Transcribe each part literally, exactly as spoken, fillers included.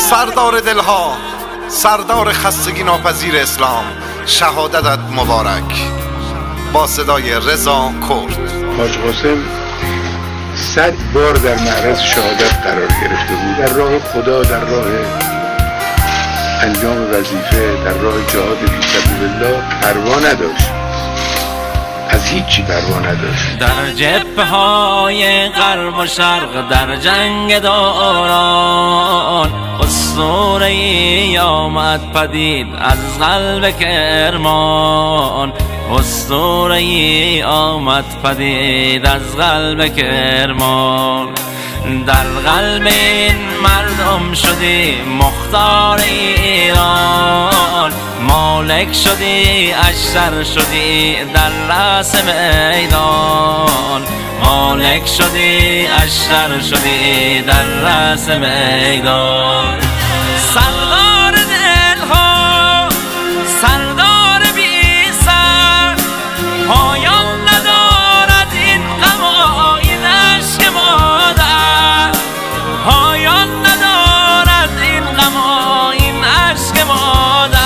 سردار دلها، سردار خستگی ناپذیر اسلام، شهادتت مبارک. با صدای رضا کرد. حاج قاسم صد بار در معرض شهادت قرار گرفته بود، در راه خدا، در راه انجام وظیفه، در راه جهاد فی سبیل الله پروا نداشت، از هیچی پروا نداشت. در جبهه های غرب و شرق در جنگ دوران اسطوره ای آمد پدید از قلب کرمان. اسطوره ای آمد پدید از قلب کرمان. در قلب این مردم شدی مختار ایران. مالک شدی اشتر شدی در رأس میدان. مالک شدی اشتر شدی در رأس میدان. سردار دلها، سردار بی سر، پایان ندارد این غم و این عشق مادر. پایان ندارد این غم و این عشق مادر.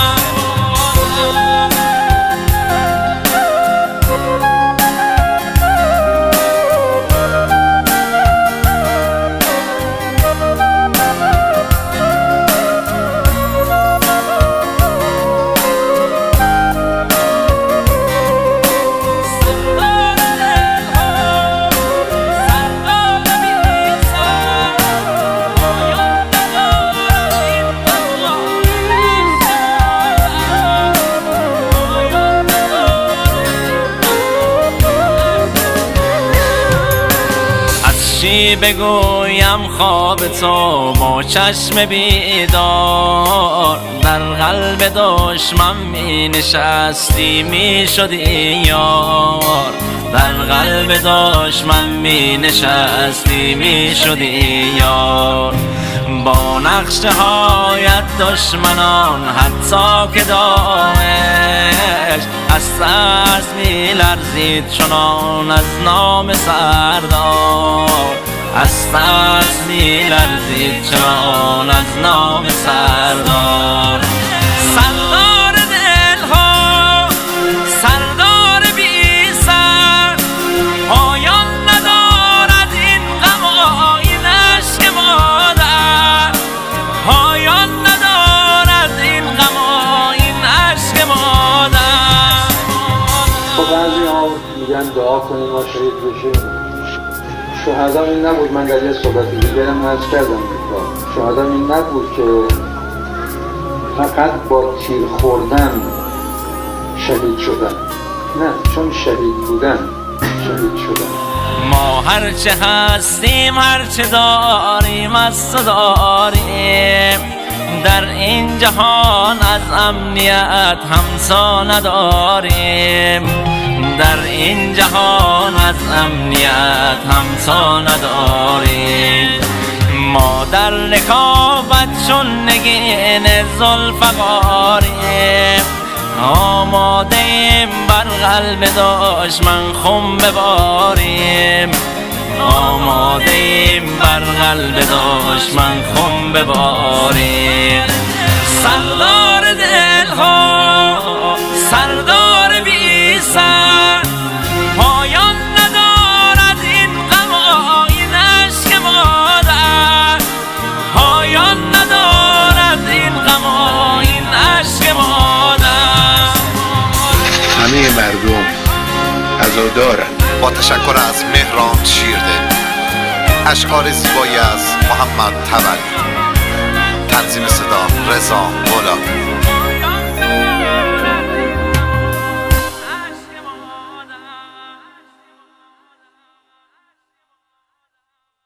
چی بگویم خواب تو با چشم بیدار. در قلب دشمن می نشستی می شدی یار. در قلب دشمن می نشستی می شدی یار. با نقشه هایت دشمنان حتی که داعش از ترس می لرزید چنان از نام سردار. از ترس می لرزید چنان از نام سردار. سردار دلها، سردار بی سر، پایان ندارد این غم و این عشق مادر. پایان ندارد این غم و این عشق مادر. خب بعضی ها میگن دعا کنیم ما شهید بشیم. شهدا این نبود، من در یه صحبت دیگرم عرض کردم، شهدا این نبود که فقط با تیر خوردن شهید شدن، نه، چون شهید بودن شهید شدن. ما هرچه هستیم هرچه داریم از تو داریم. در این جهان از امنیت همسا نداریم. در این جهان از امنیت همسا نداریم. ما در رکابت چون نگین ذوالفقاریم. آمادیم بر قلب دشمن خم بباریم. آمادیم بر قلب دشمن خم بباریم. سردار دلها، سردار بی سر، پایان ندارد این غم و این عشق مادر. پایان ندارد این غم و این عشق مادر. همه مردم عزادارند. با تشکر از مهران شیرده. اشعار زیبایی از محمد تولی. تنظیم صدا رضا غلامی.